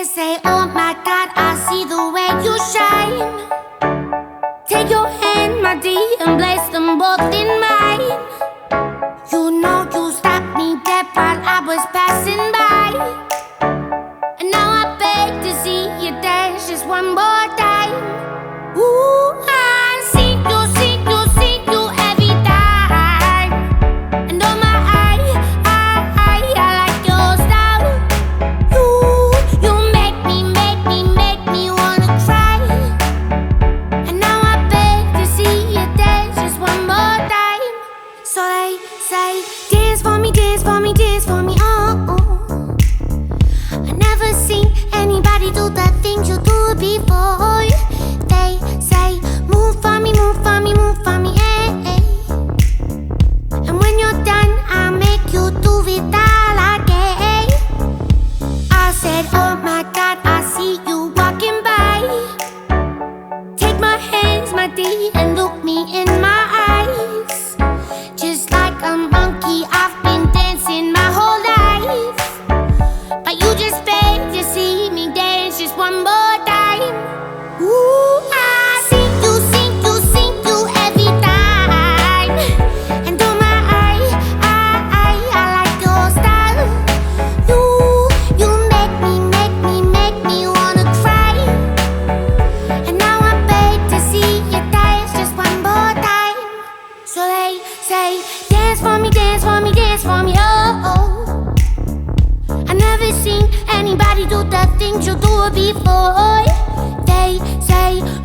say, oh my God, I see the way you shine. Take your hand, my dear, and place them both in mine. You know you stopped me dead while I was passing by. And now I beg to see you dance just one more time. Ooh, I see you every time. And oh my, I like your style. You make me wanna cry. And now I beg to see you dance just one more time. So they say, dance for me, dance for me, dance for me, oh. I never seen anybody do the things you do before. They say, move for me, move for me, move for me, eh. And when you're done, I'll make you do it all again. I said, oh my God, I see you walking by. Take my hands, my dear, and look me in my eyes. Just like a monkey, I've been dancing my whole life. But you just beg to see me dance just one more time. Ooh, I see you every time. And oh my, I like your style. You make me wanna cry. And now I beg to see you dance just one more time. So they say, dance for me, dance for me, dance for me, oh. I never seen anybody do the things you do before. They say,